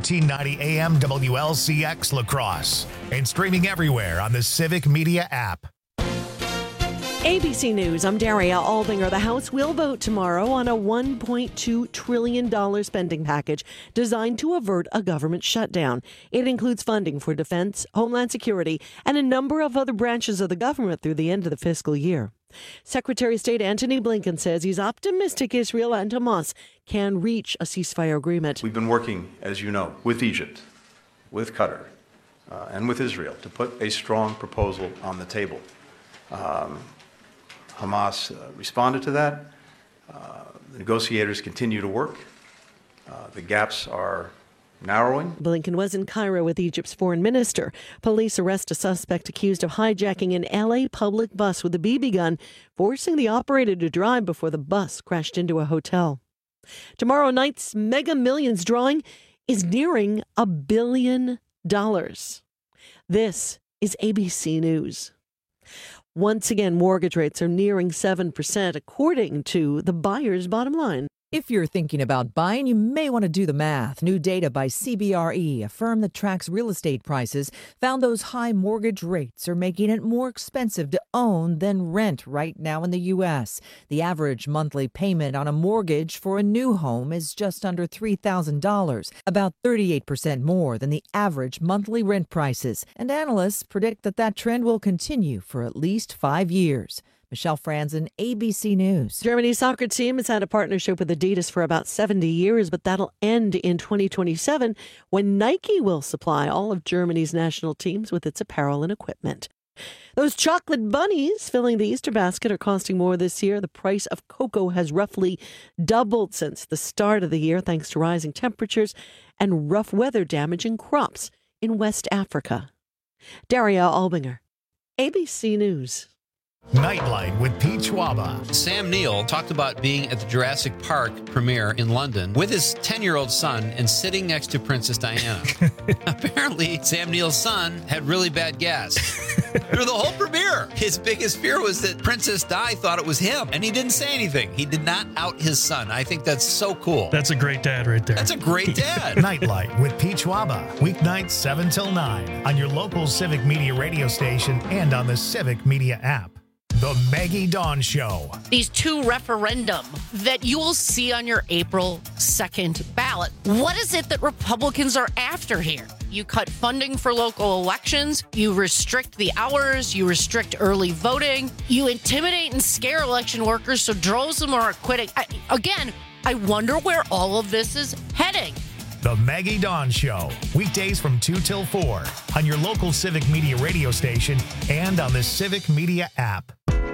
1390 AM WLCX La Crosse and streaming everywhere on the Civic Media app. ABC News, I'm Daria Albinger. The House will vote tomorrow on a $1.2 trillion spending package designed to avert a government shutdown. It includes funding for defense, homeland security, and a number of other branches of the government through the end of the fiscal year. Secretary of State Antony Blinken says he's optimistic Israel and Hamas can reach a ceasefire agreement. We've been working, as you know, with Egypt, with Qatar, and with Israel to put a strong proposal on the table. Hamas responded to that. The negotiators continue to work. The gaps are narrowing. Blinken was in Cairo with Egypt's foreign minister. Police arrest a suspect accused of hijacking an L.A. public bus with a BB gun, forcing the operator to drive before the bus crashed into a hotel. Tomorrow night's Mega Millions drawing is nearing $1 billion. This is ABC News. Once again, mortgage rates are nearing 7%, according to the Buyer's Bottom Line. If you're thinking about buying, you may want to do the math. New data by CBRE, a firm that tracks real estate prices, found those high mortgage rates are making it more expensive to own than rent right now in the U.S. The average monthly payment on a mortgage for a new home is just under $3,000, about 38% more than the average monthly rent prices. And analysts predict that trend will continue for at least 5 years. Michelle Franzen, ABC News. Germany's soccer team has had a partnership with Adidas for about 70 years, but that'll end in 2027 when Nike will supply all of Germany's national teams with its apparel and equipment. Those chocolate bunnies filling the Easter basket are costing more this year. The price of cocoa has roughly doubled since the start of the year, thanks to rising temperatures and rough weather damaging crops in West Africa. Daria Albinger, ABC News. Nightlight with Pete Schwaba. Sam Neill talked about being at the Jurassic Park premiere in London with his 10-year-old son and sitting next to Princess Diana. Apparently, Sam Neill's son had really bad gas. Through the whole premiere, his biggest fear was that Princess Di thought it was him, and he didn't say anything. He did not out his son. I think that's so cool. That's a great dad right there. That's a great dad. Nightlight with Pete Schwaba. Weeknights 7 till 9 on your local Civic Media radio station and on the Civic Media app. The Maggie Dawn Show. These two referendum that you will see on your April 2nd ballot. What is it that Republicans are after here? You cut funding for local elections. You restrict the hours. You restrict early voting. You intimidate and scare election workers so droves of them are quitting. I wonder where all of this is heading. The Maggie Dawn Show. Weekdays from 2 till 4 on your local Civic Media radio station and on the Civic Media app.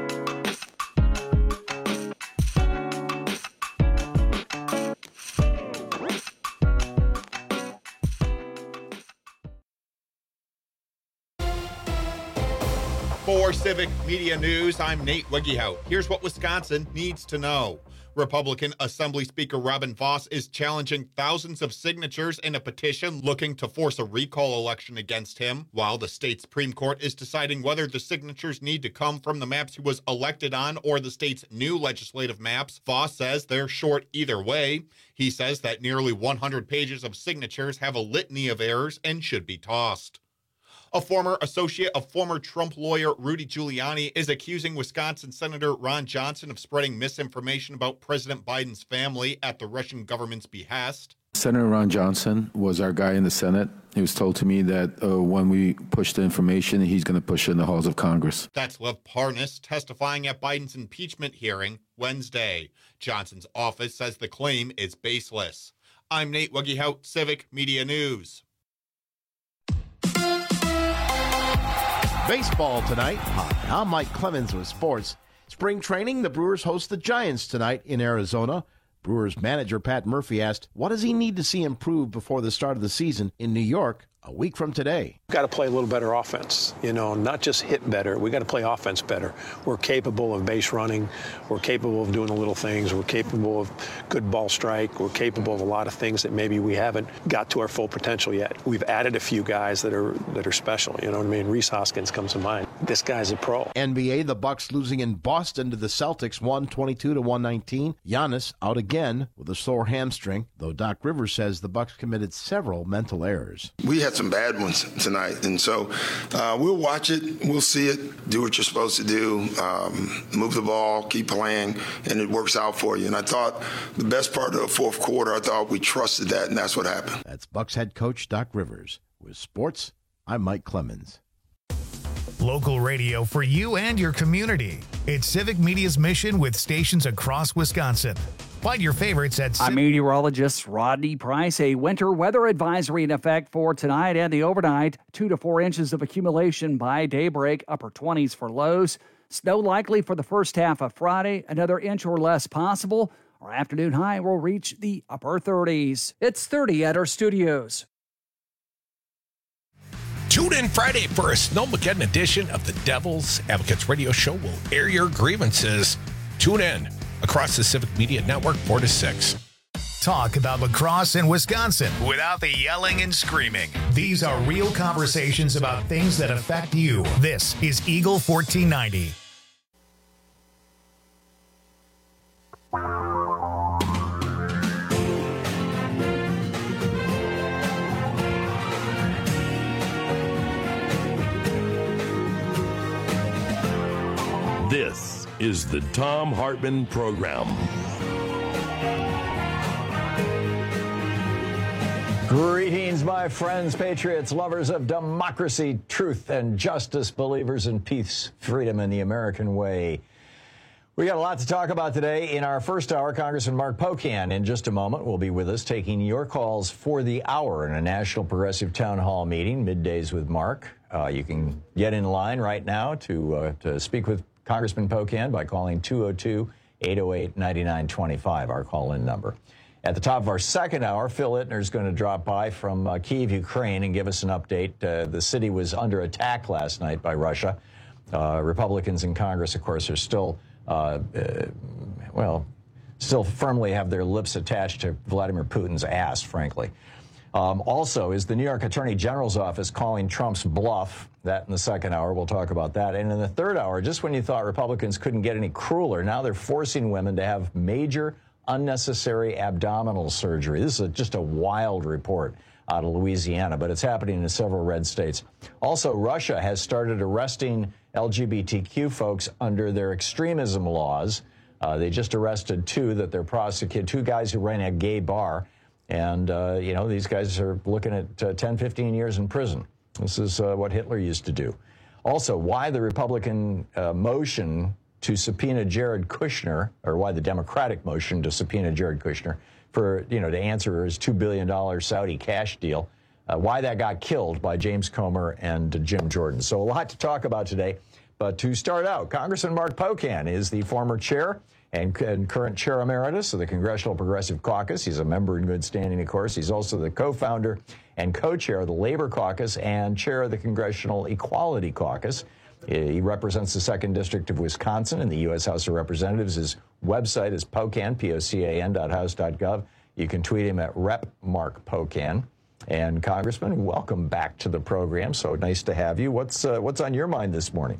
For Civic Media News, I'm Nate Wegehout. Here's what Wisconsin needs to know. Republican Assembly Speaker Robin Vos is challenging thousands of signatures in a petition looking to force a recall election against him, while the state Supreme Court is deciding whether the signatures need to come from the maps he was elected on or the state's new legislative maps. Vos says they're short either way. He says that nearly 100 pages of signatures have a litany of errors and should be tossed. A former associate of former Trump lawyer Rudy Giuliani is accusing Wisconsin Senator Ron Johnson of spreading misinformation about President Biden's family at the Russian government's behest. Senator Ron Johnson was our guy in the Senate. He was told to me that when we push the information, he's going to push it in the halls of Congress. That's Lev Parnas testifying at Biden's impeachment hearing Wednesday. Johnson's office says the claim is baseless. I'm Nate Wegehout, Civic Media News. Baseball tonight. Hi, I'm Mike Clemens with sports. Spring training, the Brewers host the Giants tonight in Arizona. Brewers manager Pat Murphy asked, what does he need to see improve before the start of the season in New York a week from today. We've got to play a little better offense, not just hit better. We got to play offense better. We're capable of base running. We're capable of doing the little things. We're capable of good ball strike. We're capable of a lot of things that maybe we haven't got to our full potential yet. We've added a few guys that are special. You know what I mean? Reese Hoskins comes to mind. This guy's a pro. NBA, the Bucks losing in Boston to the Celtics, 122-119. Giannis out again with a sore hamstring, though Doc Rivers says the Bucks committed several mental errors. We had some bad ones tonight, and so we'll watch it, we'll see it, do what you're supposed to do, move the ball, keep playing, and it works out for you. And I thought the best part of the fourth quarter, I thought we trusted that, and that's what happened. That's Bucks head coach Doc Rivers. With sports, I'm Mike Clemens. Local radio for you and your community. It's Civic Media's mission with stations across Wisconsin. Find your favorites at I'm meteorologist Rodney Price. A winter weather advisory in effect for tonight and the overnight. 2 to 4 inches of accumulation by daybreak, upper 20s for lows. Snow likely for the first half of Friday. Another inch or less possible. Our afternoon high will reach the upper 30s. It's 30 at our studios. Tune in Friday for a Snowmageddon edition of the Devil's Advocates Radio Show. We'll air your grievances. Tune in across the Civic Media Network, 4 to 6. Talk about lacrosse in Wisconsin without the yelling and screaming. These are real conversations about things that affect you. This is Eagle 1490. This is the Thom Hartmann Program. Greetings, my friends, patriots, lovers of democracy, truth, and justice, believers in peace, freedom, and the American way. We got a lot to talk about today. In our first hour, Congressman Mark Pocan, in just a moment, will be with us taking your calls for the hour in a National Progressive Town Hall meeting, Middays with Mark. You can get in line right now to speak with Congressman Pocan by calling 202-808-9925, our call-in number. At the top of our second hour, Phil Ittner is going to drop by from Kyiv, Ukraine, and give us an update. The city was under attack last night by Russia. Republicans in Congress, of course, are still, still firmly have their lips attached to Vladimir Putin's ass, frankly. Also, is the New York Attorney General's office calling Trump's bluff? That in the second hour, we'll talk about that. And in the third hour, just when you thought Republicans couldn't get any crueler, now they're forcing women to have major unnecessary abdominal surgery. This is just a wild report out of Louisiana, but it's happening in several red states. Also, Russia has started arresting LGBTQ folks under their extremism laws. They just arrested two guys who ran a gay bar. And, these guys are looking at 10, 15 years in prison. This is what Hitler used to do. Also, why the Republican motion to subpoena Jared Kushner, or why the Democratic motion to subpoena Jared Kushner for, to answer his $2 billion Saudi cash deal, why that got killed by James Comer and Jim Jordan. So a lot to talk about today. But to start out, Congressman Mark Pocan is the former chair and current chair emeritus of the Congressional Progressive Caucus. He's a member in good standing, of course. He's also the co-founder and co-chair of the Labor Caucus and chair of the Congressional Equality Caucus. He represents the 2nd District of Wisconsin in the U.S. House of Representatives. His website is Pocan, POCAN.house.gov. You can tweet him at Rep. Mark Pocan. And Congressman, welcome back to the program. So nice to have you. What's on your mind this morning?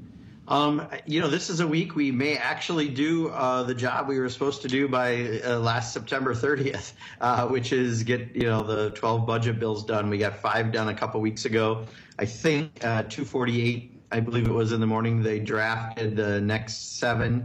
This is a week we may actually do the job we were supposed to do by last September 30th, which is get, the 12 budget bills done. We got 5 done a couple weeks ago. I think 2:48, I believe it was in the morning, they drafted the next 7.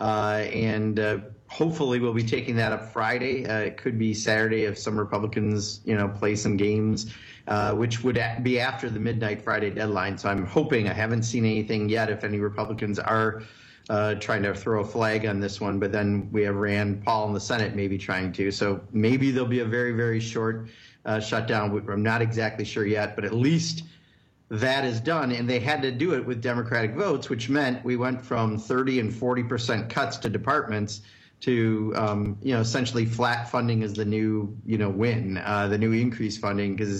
And hopefully we'll be taking that up Friday. It could be Saturday if some Republicans, play some games. Which would be after the midnight Friday deadline. So I'm hoping, I haven't seen anything yet if any Republicans are trying to throw a flag on this one, but then we have Rand Paul in the Senate maybe trying to. So maybe there'll be a very, very short shutdown. I'm not exactly sure yet, but at least that is done. And they had to do it with Democratic votes, which meant we went from 30 and 40% cuts to departments to, essentially flat funding is the new, win, the new increased funding, because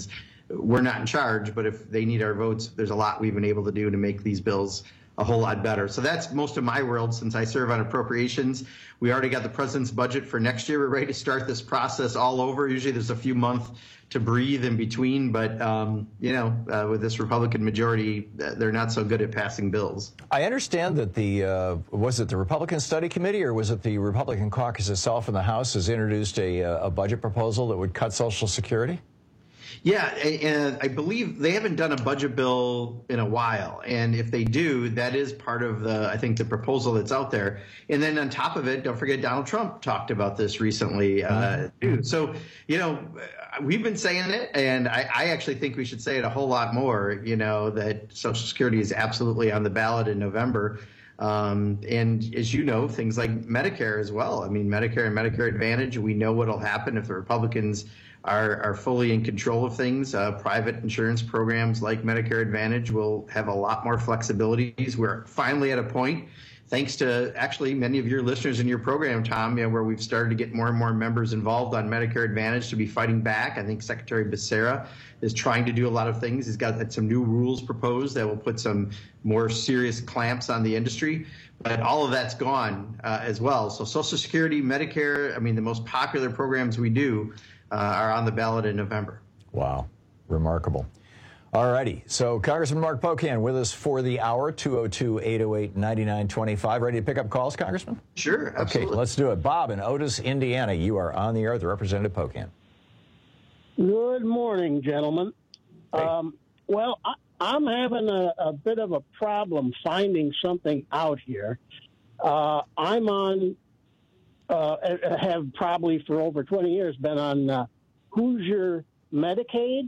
we're not in charge, but if they need our votes, there's a lot we've been able to do to make these bills a whole lot better. So that's most of my world since I serve on appropriations. We already got the president's budget for next year. We're ready to start this process all over. Usually there's a few months to breathe in between, but with this Republican majority, they're not so good at passing bills. I understand that was it the Republican Study Committee or was it the Republican caucus itself in the House has introduced a budget proposal that would cut Social Security? Yeah, and I believe they haven't done a budget bill in a while. And if they do, that is part of the proposal that's out there. And then on top of it, don't forget Donald Trump talked about this recently, too. So, we've been saying it, and I actually think we should say it a whole lot more, that Social Security is absolutely on the ballot in November. And as you know, things like Medicare as well. I mean, Medicare and Medicare Advantage, we know what will happen if the Republicans are fully in control of things. Private insurance programs like Medicare Advantage will have a lot more flexibilities. We're finally at a point, thanks to actually many of your listeners in your program, Tom, where we've started to get more and more members involved on Medicare Advantage to be fighting back. I think Secretary Becerra is trying to do a lot of things. He's got some new rules proposed that will put some more serious clamps on the industry. But all of that's gone as well. So Social Security, Medicare, the most popular programs we do are on the ballot in November. Wow. Remarkable. All righty. So Congressman Mark Pocan with us for the hour, 202-808-9925. Ready to pick up calls, Congressman? Sure, absolutely. Okay, let's do it. Bob in Otis, Indiana, you are on the air with Representative Pocan. Good morning, gentlemen. Hey. I'm having a bit of a problem finding something out here. I'm on, have probably for over 20 years been on Hoosier Medicaid,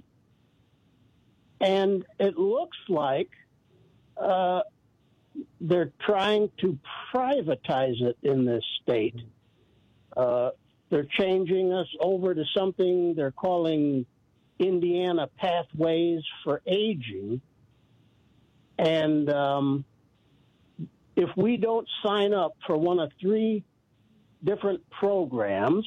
and it looks like they're trying to privatize it in this state. They're changing us over to something they're calling Indiana Pathways for Aging. And if we don't sign up for one of 3 different programs,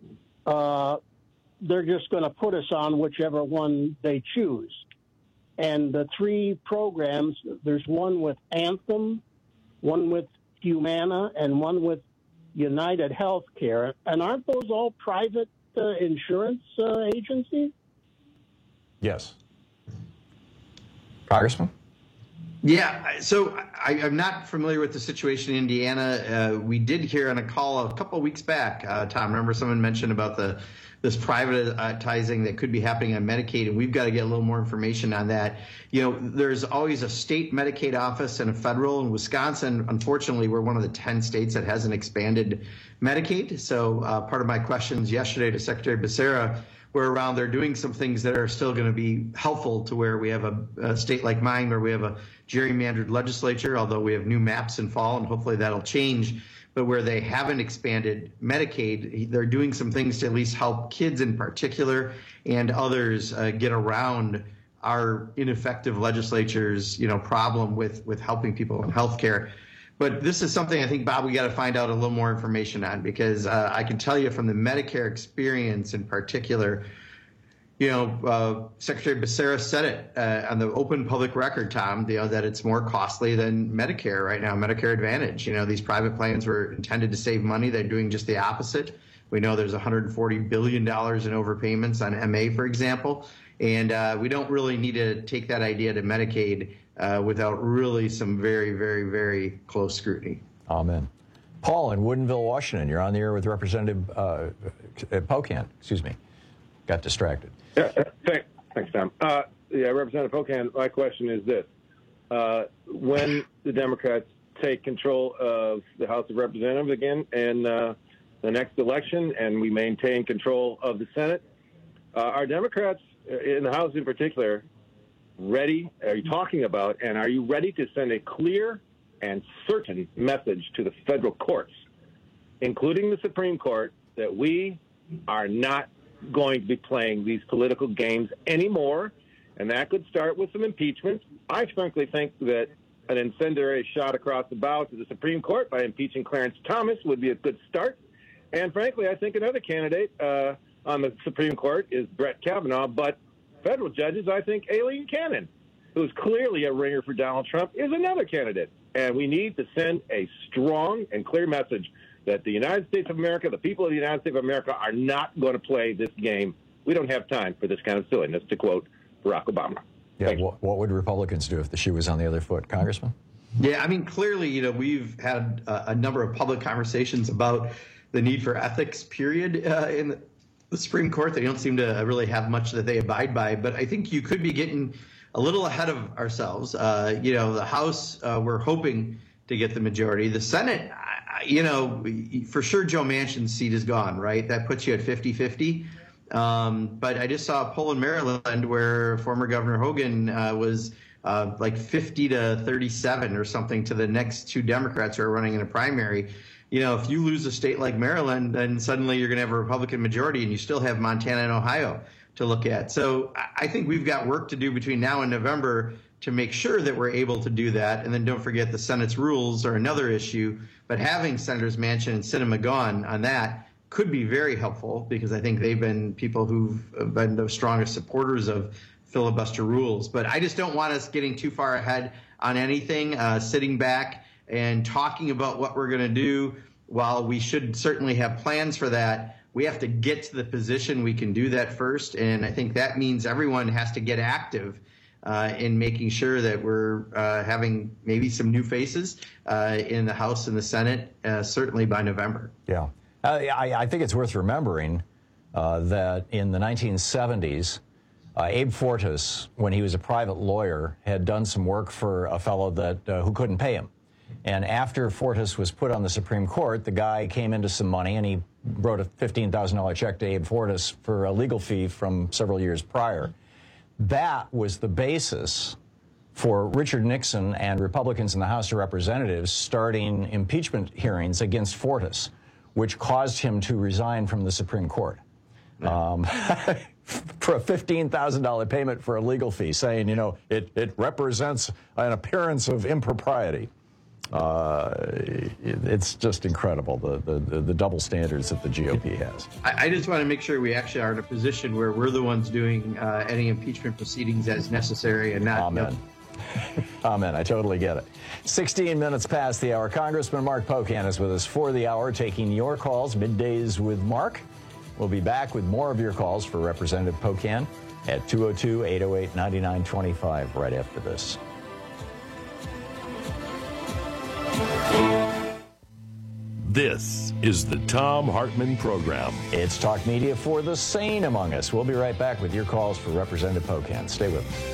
they're just going to put us on whichever one they choose. And the 3 programs, there's one with Anthem, one with Humana, and one with United Healthcare. And aren't those all private insurance agencies? Yes. Congressman? Yeah, so I'm not familiar with the situation in Indiana. We did hear on a call a couple of weeks back, Tom, remember someone mentioned about this privatizing that could be happening on Medicaid, and we've got to get a little more information on that. There's always a state Medicaid office and a federal. In Wisconsin, unfortunately, we're one of the 10 states that hasn't expanded Medicaid. So part of my questions yesterday to Secretary Becerra were around they're doing some things that are still going to be helpful to where we have a state like mine where we have a gerrymandered legislature, although we have new maps in fall, and hopefully that'll change. But where they haven't expanded Medicaid, they're doing some things to at least help kids in particular and others get around our ineffective legislature's problem with helping people in health care. But this is something I think, Bob, we got to find out a little more information on, because I can tell you from the Medicare experience in particular, Secretary Becerra said it on the open public record, Tom, that it's more costly than Medicare right now, Medicare Advantage. These private plans were intended to save money. They're doing just the opposite. We know there's $140 billion in overpayments on MA, for example. And we don't really need to take that idea to Medicaid without really some very, very, very close scrutiny. Amen. Paul in Woodinville, Washington, you're on the air with Representative Pocan. Excuse me. Got distracted. Yeah, thanks, Tom. Representative Pocan, my question is this. When the Democrats take control of the House of Representatives again in the next election and we maintain control of the Senate, are Democrats in the House in particular ready, are you talking about, and are you ready to send a clear and certain message to the federal courts, including the Supreme Court, that we are not going to be playing these political games anymore, and that could start with some impeachment? I frankly think that an incendiary shot across the bow to the Supreme Court by impeaching Clarence Thomas would be a good start. And frankly, I think another candidate on the Supreme Court is Brett Kavanaugh, but federal judges, I think Aileen Cannon, who's clearly a ringer for Donald Trump, is another candidate. And we need to send a strong and clear message that the United States of America, the people of the United States of America, are not going to play this game. We don't have time for this kind of silliness, to quote Barack Obama. Yeah, what would Republicans do if the shoe was on the other foot, Congressman? Yeah, I mean, clearly, we've had a number of public conversations about the need for ethics, period, in the Supreme Court. They don't seem to really have much that they abide by. But I think you could be getting a little ahead of ourselves. The House, we're hoping to get the majority. The Senate, for sure Joe Manchin's seat is gone, right? That puts you at 50-50. But I just saw a poll in Maryland where former Governor Hogan was like 50-37 or something to the next two Democrats who are running in a primary. If you lose a state like Maryland, then suddenly you're going to have a Republican majority, and you still have Montana and Ohio to look at. So I think we've got work to do between now and November to make sure that we're able to do that. And then don't forget the Senate's rules are another issue. But having Senators Manchin and Sinema gone on that could be very helpful, because I think they've been people who've been the strongest supporters of filibuster rules. But I just don't want us getting too far ahead on anything, sitting back and talking about what we're going to do. While we should certainly have plans for that, we have to get to the position we can do that first. And I think that means everyone has to get active in making sure that we're having maybe some new faces in the House and the Senate, certainly by November. Yeah. I think it's worth remembering that in the 1970s, Abe Fortas, when he was a private lawyer, had done some work for a fellow that who couldn't pay him. And after Fortas was put on the Supreme Court, the guy came into some money, and he wrote a $15,000 check to Abe Fortas for a legal fee from several years prior. That was the basis for Richard Nixon and Republicans in the House of Representatives starting impeachment hearings against Fortas, which caused him to resign from the Supreme Court for a $15,000 payment for a legal fee, saying, it represents an appearance of impropriety. It's just incredible, the double standards that the GOP has. I just want to make sure we actually are in a position where we're the ones doing any impeachment proceedings as necessary and not. Amen. Amen. I totally get it. 16 minutes past the hour. Congressman Mark Pocan is with us for the hour, taking your calls, Middays with Mark. We'll be back with more of your calls for Representative Pocan at 202-808-9925 right after this. This is the Thom Hartmann Program. It's talk media for the sane among us. We'll be right back with your calls for Representative Pocan. Stay with us.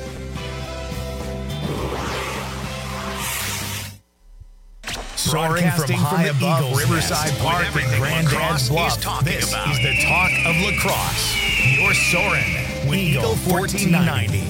Soaring from high above Riverside Park and Grandad's Bluff, this is the talk of lacrosse. You're soaring with Eagle 1490.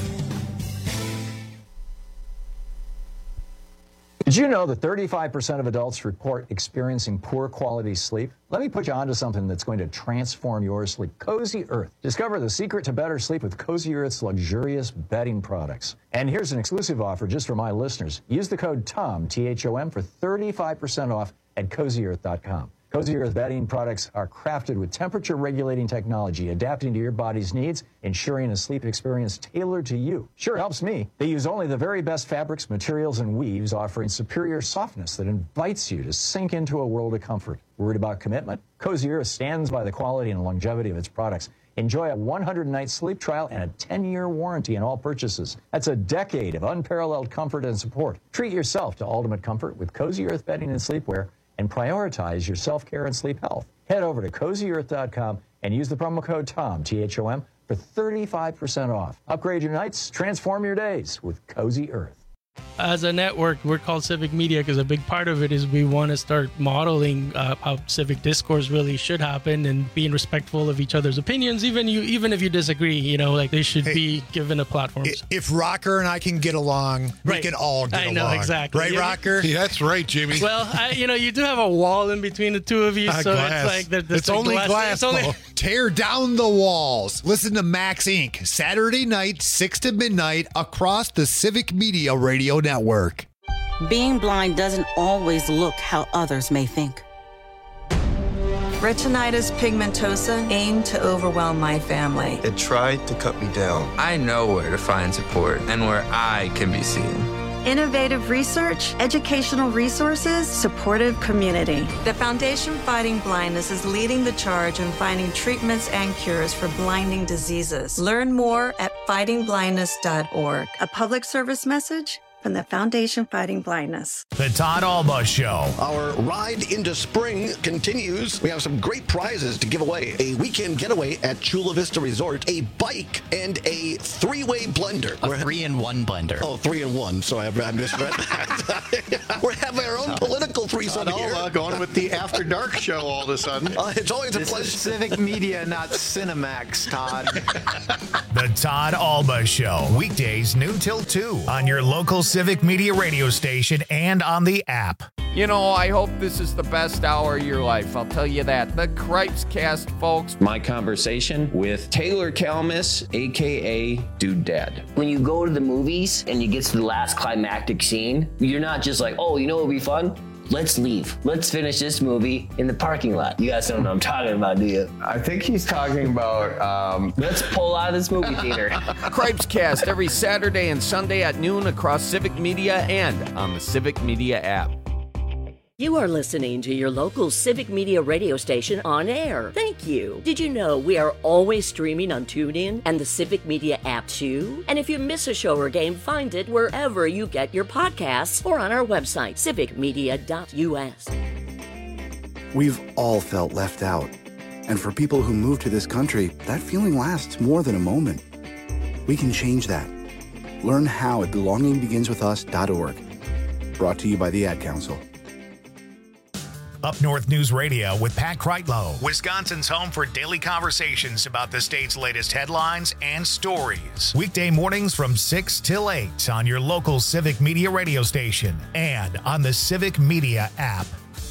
Did you know that 35% of adults report experiencing poor quality sleep? Let me put you onto something that's going to transform your sleep. Cozy Earth. Discover the secret to better sleep with Cozy Earth's luxurious bedding products. And here's an exclusive offer just for my listeners. Use the code THOM, T-H-O-M, for 35% off at CozyEarth.com. Cozy Earth bedding products are crafted with temperature-regulating technology, adapting to your body's needs, ensuring a sleep experience tailored to you. Sure helps me. They use only the very best fabrics, materials, and weaves, offering superior softness that invites you to sink into a world of comfort. Worried about commitment? Cozy Earth stands by the quality and longevity of its products. Enjoy a 100-night sleep trial and a 10-year warranty on all purchases. That's a decade of unparalleled comfort and support. Treat yourself to ultimate comfort with Cozy Earth bedding and sleepwear, and prioritize your self-care and sleep health. Head over to CozyEarth.com and use the promo code THOM, T-H-O-M, for 35% off. Upgrade your nights, transform your days with Cozy Earth. As a network, we're called Civic Media because a big part of it is we want to start modeling how civic discourse really should happen and being respectful of each other's opinions, even if you disagree. They should be given a platform. If Rocker and I can get along, we can all get along. I know, exactly. Right, Rocker? Yeah, that's right, Jimmy. Well, you do have a wall in between the two of you, so glass. it's like it's only glass. Tear down the walls. Listen to Max Inc. Saturday night, 6 to midnight, across the Civic Media Radio Network. Being blind doesn't always look how others may think. Retinitis pigmentosa aimed to overwhelm my family. It tried to cut me down. I know where to find support and where I can be seen. Innovative research, educational resources, supportive community. The Foundation Fighting Blindness is leading the charge in finding treatments and cures for blinding diseases. Learn more at fightingblindness.org. A public service message from the Foundation Fighting Blindness. The Todd Alba Show. Our ride into spring continues. We have some great prizes to give away. A weekend getaway at Chula Vista Resort, a bike, and a 3-way blender. A 3-in-1 blender. Oh, 3-in-1, so I misread that. We're having our own political threesome Todd here. Alba going with the After Dark show all of a sudden. It's always a pleasure. This is Civic Media, not Cinemax, Todd. The Todd Alba Show. Weekdays noon till 2 on your local Civic Media radio station and on the app. You know, I hope this is the best hour of your life. I'll tell you that. The Cripes Cast, folks. My conversation with Taylor Kalmus, a.k.a. Dude Dad. When you go to the movies and you get to the last climactic scene, you're not just like, oh, you know what would be fun? Let's leave. Let's finish this movie in the parking lot. You guys don't know what I'm talking about, do you? I think he's talking about, Let's pull out of this movie theater. Cripes Cast every Saturday and Sunday at noon across Civic Media and on the Civic Media app. You are listening to your local Civic Media radio station on air. Thank you. Did you know we are always streaming on TuneIn and the Civic Media app too? And if you miss a show or game, find it wherever you get your podcasts or on our website, civicmedia.us. We've all felt left out. And for people who move to this country, that feeling lasts more than a moment. We can change that. Learn how at belongingbeginswithus.org. Brought to you by the Ad Council. Up North News Radio with Pat Kreitlow, Wisconsin's home for daily conversations about the state's latest headlines and stories. Weekday mornings from 6 till 8 on your local Civic Media radio station and on the Civic Media app.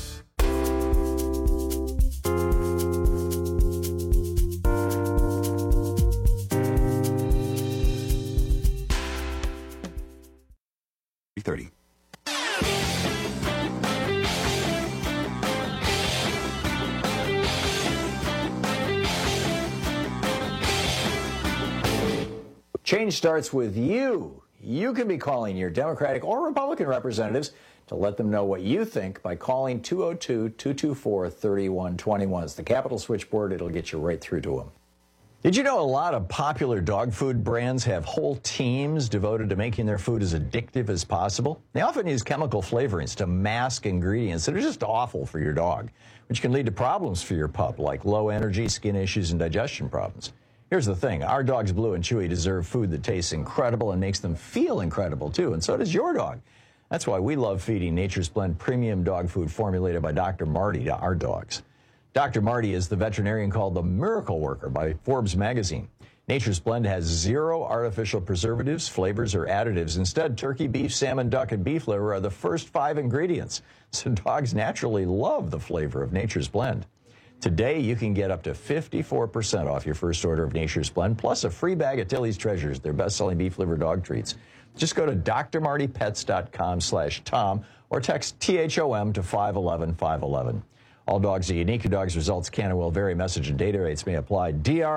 Change starts with you. You can be calling your Democratic or Republican representatives to let them know what you think by calling 202-224-3121. It's the Capitol switchboard. It'll get you right through to them. Did you know a lot of popular dog food brands have whole teams devoted to making their food as addictive as possible? They often use chemical flavorings to mask ingredients that are just awful for your dog, which can lead to problems for your pup, like low energy, skin issues, and digestion problems. Here's the thing. Our dogs, Blue and Chewy, deserve food that tastes incredible and makes them feel incredible, too. And so does your dog. That's why we love feeding Nature's Blend premium dog food formulated by Dr. Marty to our dogs. Dr. Marty is the veterinarian called the Miracle Worker by Forbes magazine. Nature's Blend has 0 artificial preservatives, flavors, or additives. Instead, turkey, beef, salmon, duck, and beef liver are the first 5 ingredients. So dogs naturally love the flavor of Nature's Blend. Today, you can get up to 54% off your first order of Nature's Blend, plus a free bag of Tilly's Treasures, their best-selling beef liver dog treats. Just go to drmartypets.com/Tom or text THOM to 511-511. All dogs are unique. Your dog's results can and will vary. Message and data rates may apply.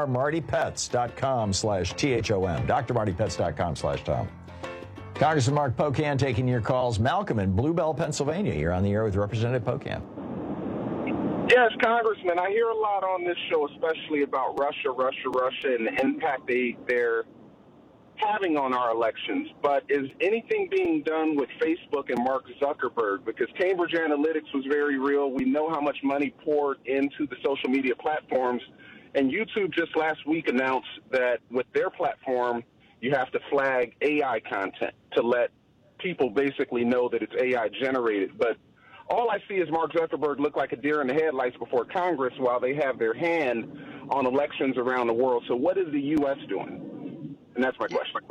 drmartypets.com/THOM. drmartypets.com/Tom. Congressman Mark Pocan taking your calls. Malcolm in Bluebell, Pennsylvania. You're on the air with Representative Pocan. Yes, Congressman, I hear a lot on this show, especially about Russia, and the impact they're having on our elections. But is anything being done with Facebook and Mark Zuckerberg? Because Cambridge Analytica was very real. We know how much money poured into the social media platforms. And YouTube just last week announced that with their platform, you have to flag AI content to let people basically know that it's AI generated. But all I see is Mark Zuckerberg look like a deer in the headlights before Congress while they have their hand on elections around the world. So what is the U.S. doing? And that's my question.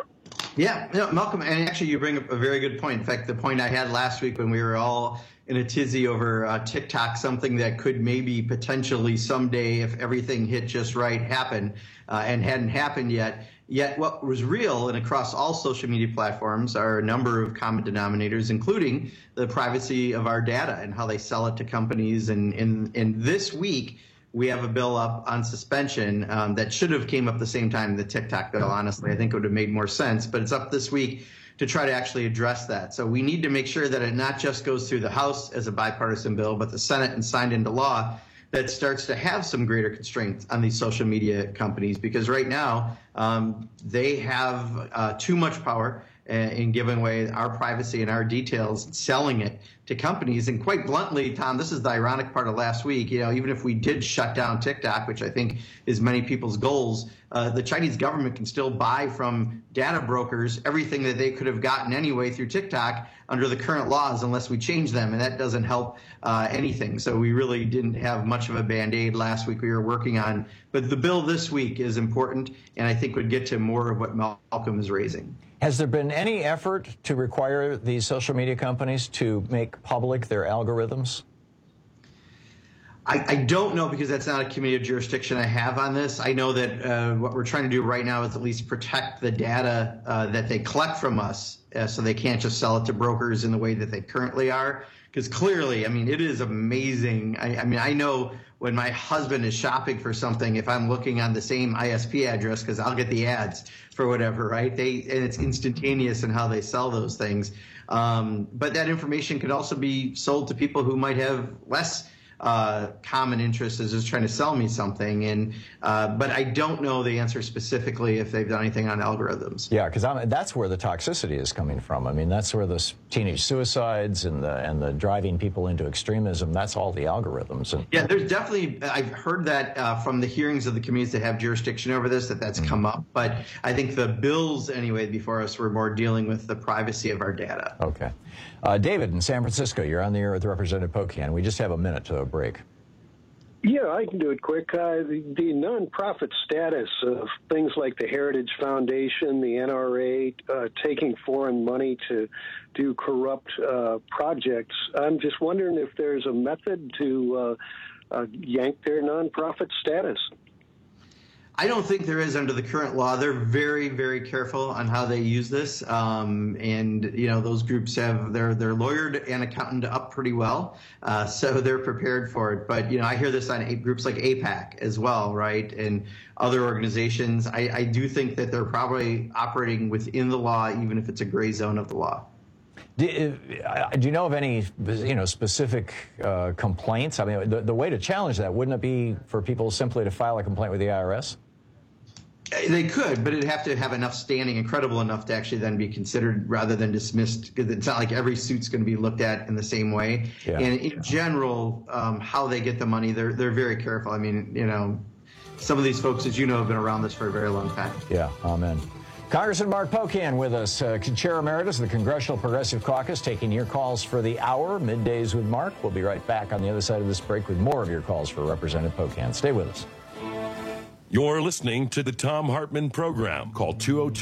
Yeah, no, Malcolm, and actually you bring up a very good point. In fact, the point I had last week when we were all in a tizzy over TikTok, something that could maybe potentially someday, if everything hit just right, happen, and hadn't happened yet. Yet what was real and across all social media platforms are a number of common denominators, including the privacy of our data and how they sell it to companies. And in this week, we have a bill up on suspension that should have came up the same time the TikTok bill. Honestly, I think it would have made more sense, but it's up this week to try to actually address that. So we need to make sure that it not just goes through the House as a bipartisan bill, but the Senate and signed into law that starts to have some greater constraints on these social media companies, because right now they have too much power in giving away our privacy and our details, selling it to companies. And quite bluntly, Tom, this is the ironic part of last week. Even if we did shut down TikTok, which I think is many people's goals, the Chinese government can still buy from data brokers everything that they could have gotten anyway through TikTok under the current laws, unless we change them, and that doesn't help anything. So we really didn't have much of a Band-Aid last week we were working on. But the bill this week is important, and I think would get to more of what Malcolm is raising. Has there been any effort to require these social media companies to make public their algorithms? I don't know, because that's not a committee of jurisdiction I have on this. I know that what we're trying to do right now is at least protect the data that they collect from us, so they can't just sell it to brokers in the way that they currently are. Because clearly, it is amazing. I know when my husband is shopping for something, if I'm looking on the same ISP address, because I'll get the ads for whatever, right? And it's instantaneous in how they sell those things. But that information could also be sold to people who might have less common interest is just trying to sell me something. But I don't know the answer specifically if they've done anything on algorithms. Yeah, because that's where the toxicity is coming from. That's where the teenage suicides and the driving people into extremism, that's all the algorithms. Yeah, there's definitely, I've heard that from the hearings of the committees that have jurisdiction over this, that's come up. But I think the bills anyway before us were more dealing with the privacy of our data. Okay. David in San Francisco, you're on the air with Representative Pocan. We just have a minute to a break. Yeah, I can do it quick. The nonprofit status of things like the Heritage Foundation, the NRA, taking foreign money to do corrupt projects, I'm just wondering if there's a method to yank their nonprofit status. I don't think there is under the current law. They're very, very careful on how they use this. And, those groups have, they're lawyered and accounted up pretty well. So they're prepared for it. But, I hear this on groups like AIPAC as well, right? And other organizations. I do think that they're probably operating within the law, even if it's a gray zone of the law. Do you know of any, specific complaints? The way to challenge that, wouldn't it be for people simply to file a complaint with the IRS? They could, but it'd have to have enough standing and credible enough to actually then be considered rather than dismissed, because it's not like every suit's going to be looked at in the same way. Yeah. And in general, how they get the money, they're very careful. Some of these folks, as you know, have been around this for a very long time. Yeah, amen. Congressman Mark Pocan with us, Chair Emeritus of the Congressional Progressive Caucus, taking your calls for the hour, Middays with Mark. We'll be right back on the other side of this break with more of your calls for Representative Pocan. Stay with us. You're listening to the Thom Hartmann Program. Call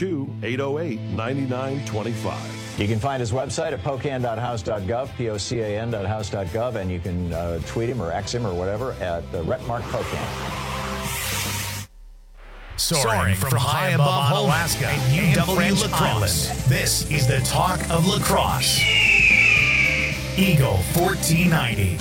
202-808-9925. You can find his website at pocan.house.gov, pocan.house.gov, and you can tweet him or X him or whatever at @RepMarkPocan. Soaring from high above Alaska and UW La Crosse, this is the talk of lacrosse. Eagle 1490.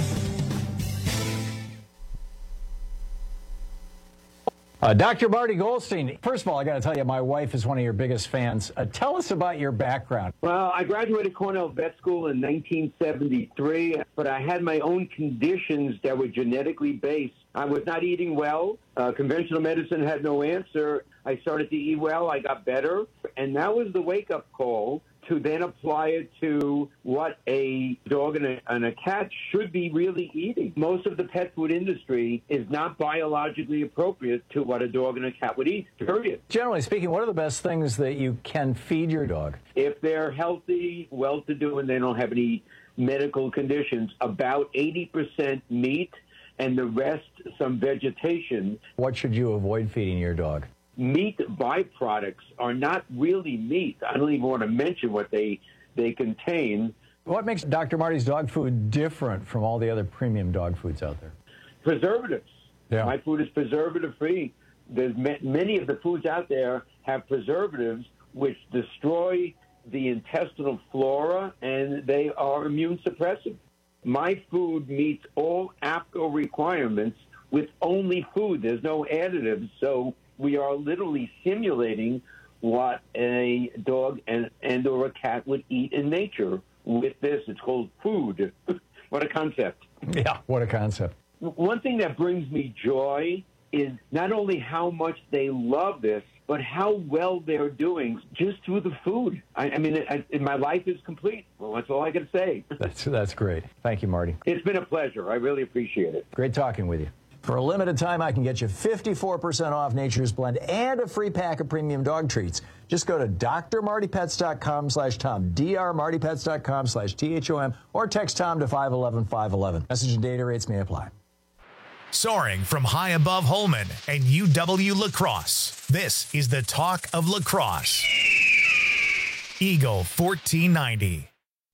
Dr. Marty Goldstein, first of all, I got to tell you, my wife is one of your biggest fans. Tell us about your background. Well, I graduated Cornell Vet School in 1973, but I had my own conditions that were genetically based. I was not eating well. Conventional medicine had no answer. I started to eat well. I got better. And that was the wake-up call to then apply it to what a dog and a cat should be really eating. Most of the pet food industry is not biologically appropriate to what a dog and a cat would eat, period. Generally speaking, what are the best things that you can feed your dog? If they're healthy, well-to-do, and they don't have any medical conditions, about 80% meat and the rest some vegetation. What should you avoid feeding your dog? meat byproducts are not really meat. I don't even want to mention what they contain. What makes Dr. Marty's dog food different from all the other premium dog foods out there? Preservatives. Yeah. My food is preservative-free. There's many of the foods out there have preservatives which destroy the intestinal flora, and they are immune suppressive. My food meets all APCO requirements with only food. There's no additives, so we are literally simulating what a dog and or a cat would eat in nature with this. It's called food. What a concept. Yeah, what a concept. One thing that brings me joy is not only how much they love this, but how well they're doing just through the food. I mean, my life is complete. Well, that's all I can say. That's great. Thank you, Marty. It's been a pleasure. I really appreciate it. Great talking with you. For a limited time, I can get you 54% off Nature's Blend and a free pack of premium dog treats. Just go to drmartypets.com/Tom, drmartypets.com/THOM, or text Tom to 511-511. Message and data rates may apply. Soaring from high above Holman and UW La Crosse, this is the talk of lacrosse. Eagle 1490.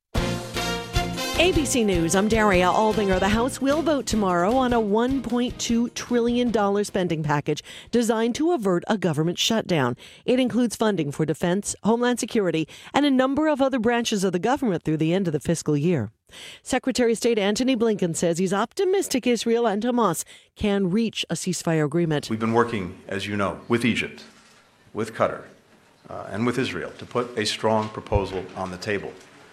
ABC News, I'm Daria Aldinger. The House will vote tomorrow on a $1.2 trillion spending package designed to avert a government shutdown. It includes funding for defense, homeland security, and a number of other branches of the government through the end of the fiscal year. Secretary of State Antony Blinken says he's optimistic Israel and Hamas can reach a ceasefire agreement. We've been working, as you know, with Egypt, with Qatar, and with Israel to put a strong proposal on the table.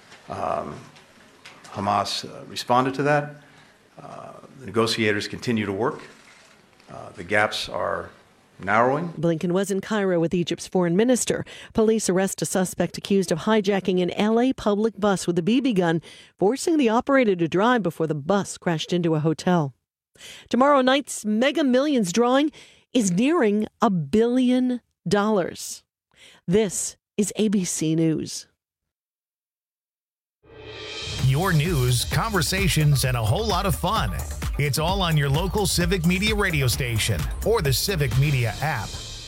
Hamas responded to that. The negotiators continue to work. The gaps are narrowing. Blinken was in Cairo with Egypt's foreign minister. Police arrest a suspect accused of hijacking an L.A. public bus with a BB gun, forcing the operator to drive before the bus crashed into a hotel. Tomorrow night's Mega Millions drawing is nearing $1 billion. This is ABC News. Your news, conversations, and a whole lot of fun. It's all on your local Civic Media radio station or the Civic Media app.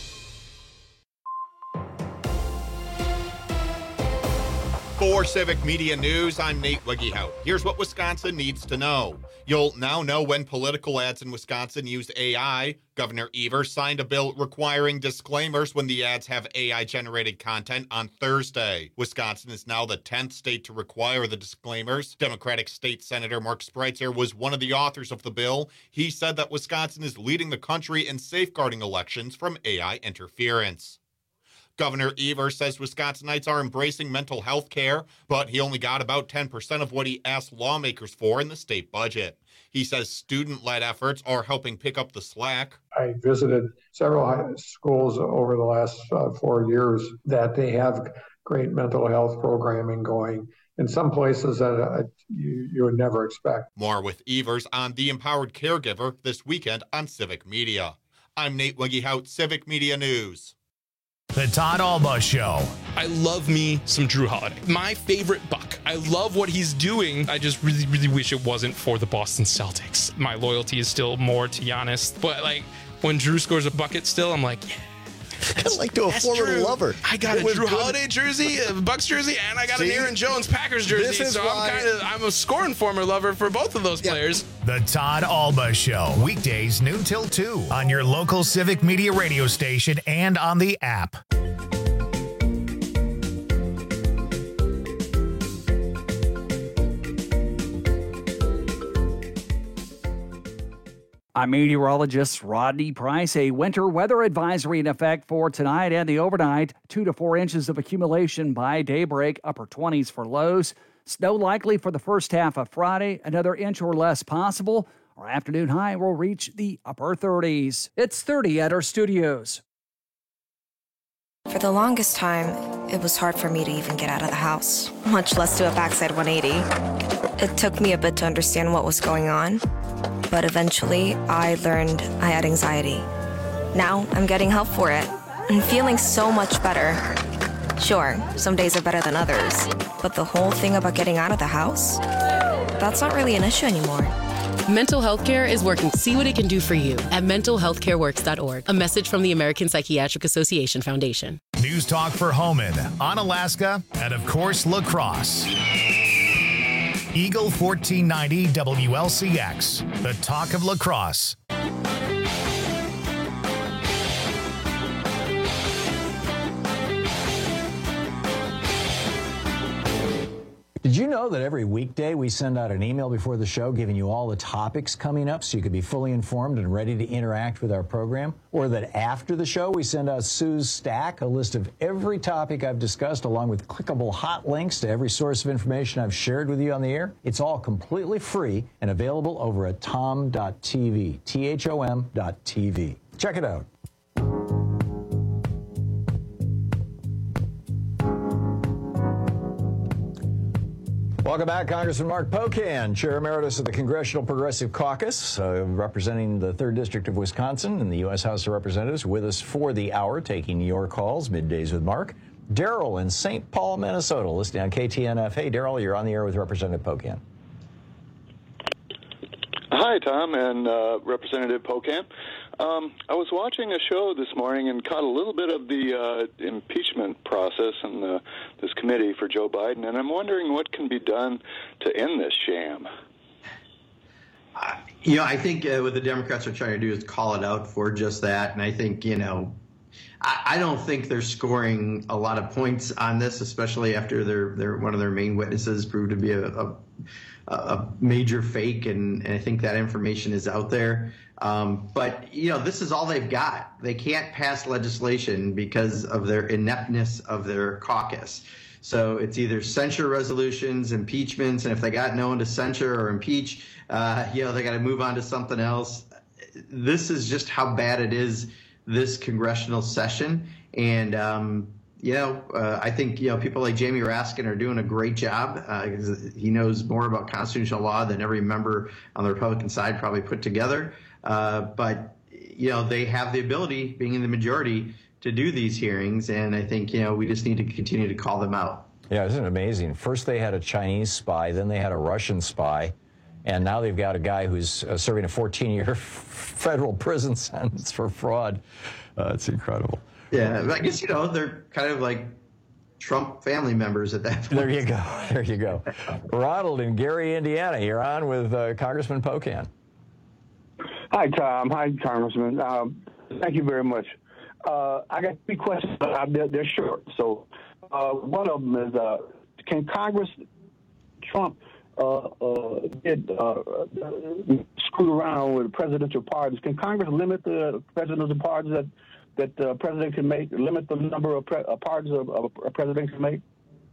For Civic Media News, I'm Nate Wiggyhout. Here's what Wisconsin needs to know. You'll now know when political ads in Wisconsin use AI. Governor Evers signed a bill requiring disclaimers when the ads have AI-generated content on Thursday. Wisconsin is now the 10th state to require the disclaimers. Democratic State Senator Mark Spreitzer was one of the authors of the bill. He said that Wisconsin is leading the country in safeguarding elections from AI interference. Governor Evers says Wisconsinites are embracing mental health care, but he only got about 10% of what he asked lawmakers for in the state budget. He says student-led efforts are helping pick up the slack. I visited several high schools over the last 4 years that they have great mental health programming going in some places that you would never expect. More with Evers on The Empowered Caregiver this weekend on Civic Media. I'm Nate Wiggyhout, Civic Media News. The Todd Alba Show. I love me some Drew Holiday. My favorite Buck. I love what he's doing. I just really, really wish it wasn't for the Boston Celtics. My loyalty is still more to Giannis. But like when Drew scores a bucket still, I'm like, yeah. Kind of like to a former lover. I got a Drew Holiday jersey, a Bucks jersey, and I got an Aaron Jones Packers jersey. So I'm a scoring former lover for both of those players. The Todd Alba Show. Weekdays noon till 2 on your local Civic Media radio station and on the app. I'm meteorologist Rodney Price. A winter weather advisory in effect for tonight and the overnight. 2 to 4 inches of accumulation by daybreak, upper 20s for lows. Snow likely for the first half of Friday, another inch or less possible. Our afternoon high will reach the upper 30s. It's 30 at our studios. For the longest time, it was hard for me to even get out of the house, much less do a backside 180. It took me a bit to understand what was going on, but eventually I learned I had anxiety. Now I'm getting help for it and feeling so much better. Sure, some days are better than others, but the whole thing about getting out of the house, that's not really an issue anymore. Mental health care is working. See what it can do for you at mentalhealthcareworks.org. A message from the American Psychiatric Association Foundation. News Talk for Homan, Onalaska, and of course, La Crosse. Eagle 1490 WLCX, the talk of La Crosse. Did you know that every weekday we send out an email before the show giving you all the topics coming up so you can be fully informed and ready to interact with our program? Or that after the show we send out Sue's Stack, a list of every topic I've discussed along with clickable hot links to every source of information I've shared with you on the air? It's all completely free and available over at tom.tv, THOM.tv. Check it out. Welcome back, Congressman Mark Pocan, Chair Emeritus of the Congressional Progressive Caucus, representing the 3rd District of Wisconsin in the U.S. House of Representatives, with us for the hour, taking your calls, Middays with Mark. Daryl in St. Paul, Minnesota, listening on KTNF. Hey, Daryl, you're on the air with Representative Pocan. Hi, Tom and Representative Pocan. I was watching a show this morning and caught a little bit of the impeachment process in this committee for Joe Biden, and I'm wondering what can be done to end this sham. I think what the Democrats are trying to do is call it out for just that, and I think, I don't think they're scoring a lot of points on this, especially after their one of their main witnesses proved to be a major fake, and I think that information is out there. But this is all they've got. They can't pass legislation because of their ineptness of their caucus. So it's either censure resolutions, impeachments, and if they got no one to censure or impeach, they got to move on to something else. This is just how bad it is this congressional session. And, I think, people like Jamie Raskin are doing a great job because he knows more about constitutional law than every member on the Republican side probably put together. But they have the ability, being in the majority, to do these hearings. And I think, we just need to continue to call them out. Yeah, isn't it amazing? First they had a Chinese spy, then they had a Russian spy. And now they've got a guy who's serving a 14-year federal prison sentence for fraud. It's incredible. Yeah, I guess, they're kind of like Trump family members at that point. There you go. There you go. Ronald in Gary, Indiana. You're on with Congressman Pocan. Hi, Tom. Hi, Congressman. Thank you very much. I got 3 questions, but they're short. So one of them is, can Congress, Trump, screw around with presidential pardons? Can Congress limit the presidential pardons that the president can make, limit the number of pardons a president can make?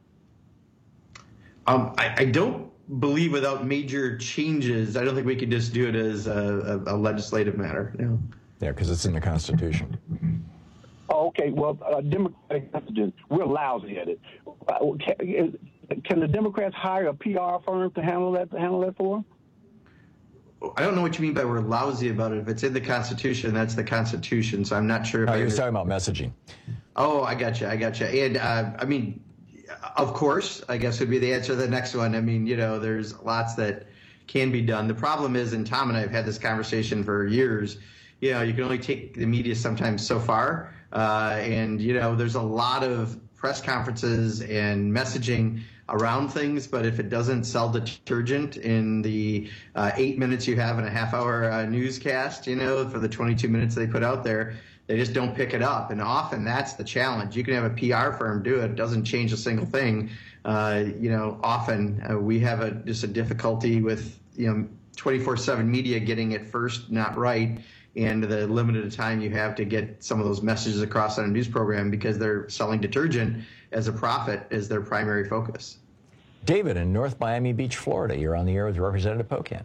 I don't believe without major changes, I don't think we could just do it as a legislative matter. No. Yeah, because it's in the Constitution. Oh, okay. Well, Democratic Constitution, we're lousy at it. Can the Democrats hire a PR firm to handle that for them? I don't know what you mean by we're lousy about it. If it's in the Constitution, that's the Constitution. So I'm not sure. He was talking about messaging. Oh, I got you. And of course, I guess would be the answer to the next one. There's lots that can be done. The problem is, and Tom and I have had this conversation for years, you can only take the media sometimes so far. And there's a lot of press conferences and messaging around things, but if it doesn't sell detergent in the 8 minutes you have in a half-hour newscast, for the 22 minutes they put out there, they just don't pick it up. And often that's the challenge. You can have a PR firm do it. It doesn't change a single thing. Often we have just a difficulty with 24/7 media getting it first not right, and the limited time you have to get some of those messages across on a news program because they're selling detergent as a profit is their primary focus. David in North Miami Beach, Florida. You're on the air with Representative Pocan.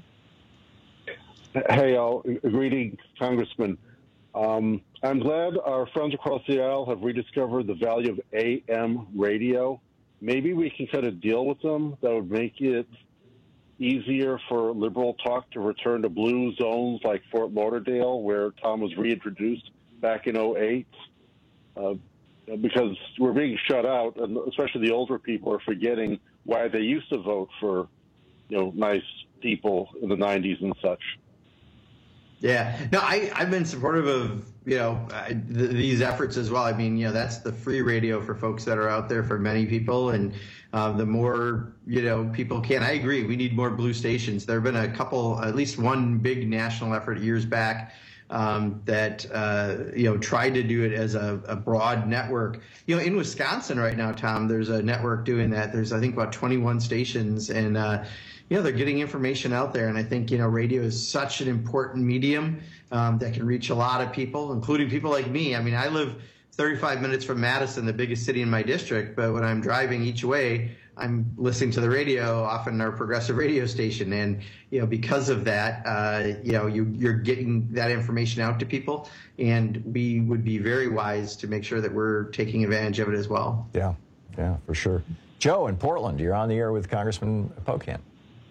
Hey, all. Greetings, Congressman. I'm glad our friends across the aisle have rediscovered the value of AM radio. Maybe we can cut a deal with them that would make it easier for liberal talk to return to blue zones like Fort Lauderdale, where Tom was reintroduced back in 2008. Because we're being shut out, and especially the older people are forgetting why they used to vote for, nice people in the 90s and such. Yeah, no, I've been supportive of, these efforts as well. I mean, that's the free radio for folks that are out there for many people. And the more, people can. I agree. We need more blue stations. There have been a couple, at least one big national effort years back that, tried to do it as a broad network. In Wisconsin right now, Tom, there's a network doing that. There's, I think, about 21 stations. And, they're getting information out there. And I think, radio is such an important medium that can reach a lot of people, including people like me. I mean, I live 35 minutes from Madison, the biggest city in my district. But when I'm driving each way, I'm listening to the radio, often our progressive radio station. And, because of that, you're getting that information out to people. And we would be very wise to make sure that we're taking advantage of it as well. Yeah, for sure. Joe in Portland, you're on the air with Congressman Pocan.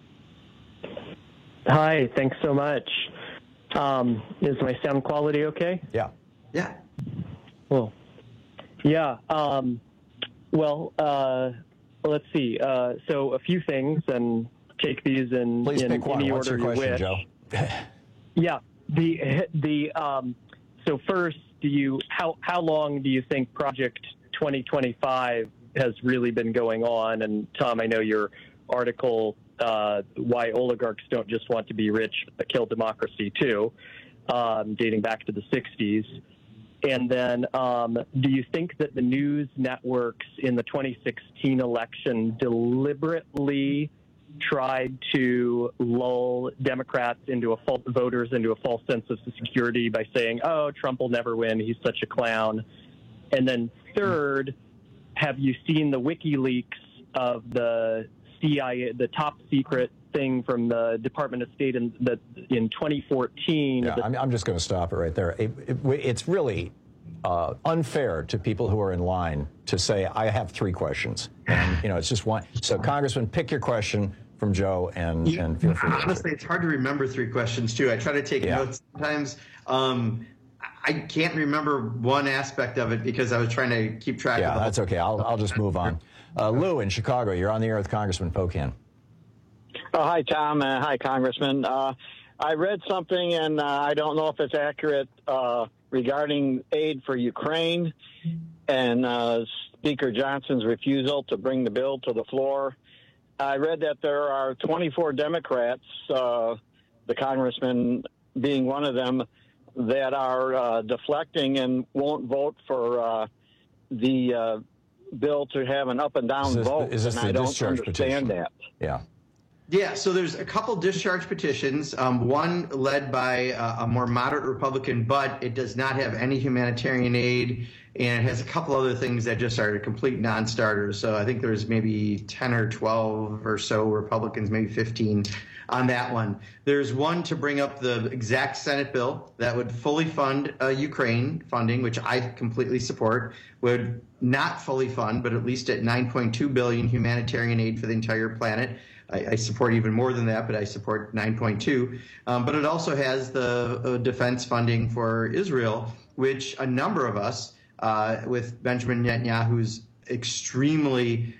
Hi, thanks so much. Is my sound quality okay? Yeah. Yeah. Cool. Yeah. Let's see. So a few things, and take these in any order you wish. Joe? Yeah. So first, how long do you think Project 2025 has really been going on? And Tom, I know your article, why oligarchs don't just want to be rich but kill democracy too, dating back to the 60s. And then do you think that the news networks in the 2016 election deliberately tried to lull Democrats voters into a false sense of security by saying, oh, Trump will never win, he's such a clown? And then third, have you seen the WikiLeaks of the CIA, the top secret thing from the Department of State in 2014? Yeah, I'm just going to stop it right there. It's really unfair to people who are in line to say, I have three questions. And, it's just one. So, Congressman, pick your question from Joe and feel free. Honestly, it's hard to remember three questions, too. I try to take notes sometimes. I can't remember one aspect of it because I was trying to keep track of it. Yeah, that's okay. I'll just move on. Lou in Chicago, you're on the air with Congressman Pocan. Oh, hi, Tom. Hi, Congressman. I read something, and I don't know if it's accurate, regarding aid for Ukraine and Speaker Johnson's refusal to bring the bill to the floor. I read that there are 24 Democrats, the congressman being one of them, that are deflecting and won't vote for the bill to have an up and down vote. Is this the discharge petition? That. Yeah. Yeah, so there's a couple discharge petitions, one led by a more moderate Republican, but it does not have any humanitarian aid, and it has a couple other things that just are complete non-starters. So I think there's maybe 10 or 12 or so Republicans, maybe 15 on that one. There's one to bring up the exact Senate bill that would fully fund Ukraine funding, which I completely support, would not fully fund, but at least at $9.2 billion humanitarian aid for the entire planet. I support even more than that, but I support 9.2. But it also has the defense funding for Israel, which a number of us, with Benjamin Netanyahu's extremely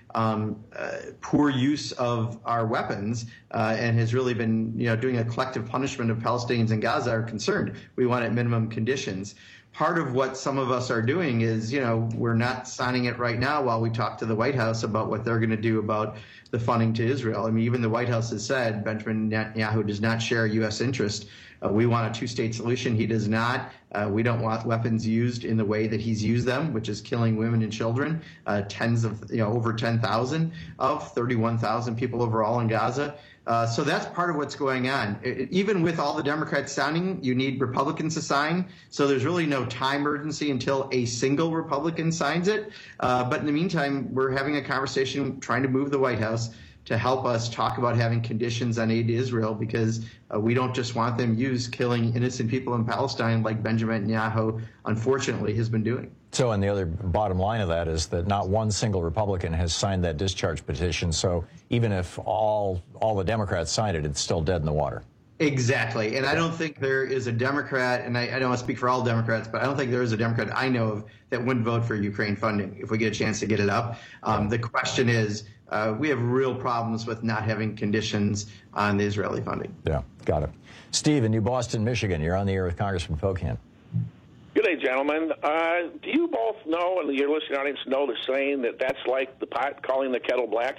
poor use of our weapons and has really been doing a collective punishment of Palestinians in Gaza, are concerned. We want at minimum conditions. Part of what some of us are doing is, we're not signing it right now while we talk to the White House about what they're going to do about the funding to Israel. I mean, even the White House has said Benjamin Netanyahu does not share U.S. interest. We want a two-state solution. He does not. We don't want weapons used in the way that he's used them, which is killing women and children. Tens of, over 10,000 of 31,000 people overall in Gaza. So that's part of what's going on. Even with all the Democrats signing, you need Republicans to sign. So there's really no time urgency until a single Republican signs it. But in the meantime, we're having a conversation trying to move the White House to help us talk about having conditions on aid to Israel, because we don't just want them used killing innocent people in Palestine like Benjamin Netanyahu, unfortunately, has been doing. So, and the other bottom line of that is that not one single Republican has signed that discharge petition. So even if all the Democrats signed it, it's still dead in the water. Exactly. And I don't think there is a Democrat, and I don't want to speak for all Democrats, but I don't think there is a Democrat I know of that wouldn't vote for Ukraine funding if we get a chance to get it up. The question is, we have real problems with not having conditions on the Israeli funding. Yeah, got it. Steve in New Boston, Michigan, you're on the air with Congressman Pocan. Good day, gentlemen. Do you both know, and your listening audience know the saying that that's like the pot calling the kettle black?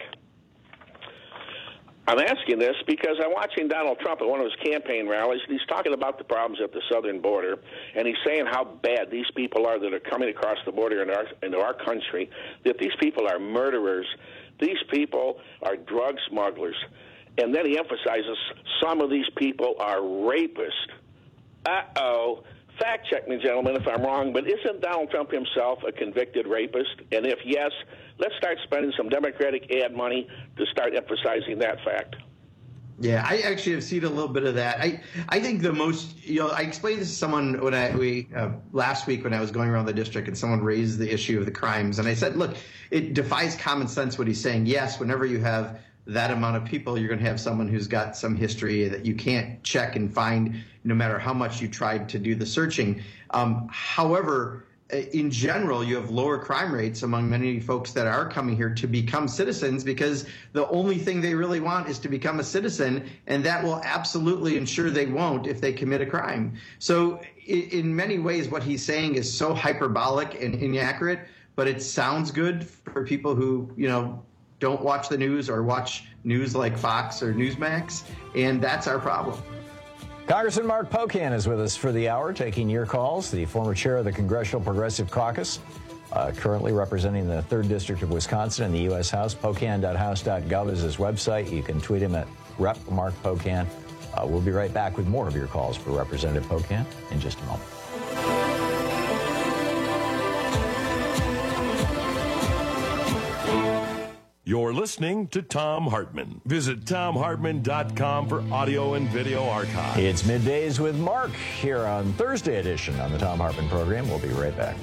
I'm asking this because I'm watching Donald Trump at one of his campaign rallies, and he's talking about the problems at the southern border, and he's saying how bad these people are that are coming across the border into our country, that these people are murderers, these people are drug smugglers. And then he emphasizes some of these people are rapists. Uh-oh. Fact check me, gentlemen, if I'm wrong, but isn't Donald Trump himself a convicted rapist? And if yes, let's start spending some Democratic ad money to start emphasizing that fact. Yeah, I actually have seen a little bit of that. I think the most, I explained this to someone last week when I was going around the district and someone raised the issue of the crimes. And I said, look, it defies common sense what he's saying. Yes, whenever you have that amount of people, you're going to have someone who's got some history that you can't check and find no matter how much you tried to do the searching. However, in general, you have lower crime rates among many folks that are coming here to become citizens because the only thing they really want is to become a citizen, and that will absolutely ensure they won't if they commit a crime. So in many ways, what he's saying is so hyperbolic and inaccurate, but it sounds good for people who, don't watch the news or watch news like Fox or Newsmax, and that's our problem. Congressman Mark Pocan is with us for the hour, taking your calls. The former chair of the Congressional Progressive Caucus, currently representing the 3rd District of Wisconsin in the U.S. House. Pocan.house.gov is his website. You can tweet him at Rep. Mark Pocan. We'll be right back with more of your calls for Representative Pocan in just a moment. You're listening to Thom Hartmann. Visit ThomHartmann.com for audio and video archives. It's Middays with Mark here on Thursday edition on the Thom Hartmann program. We'll be right back.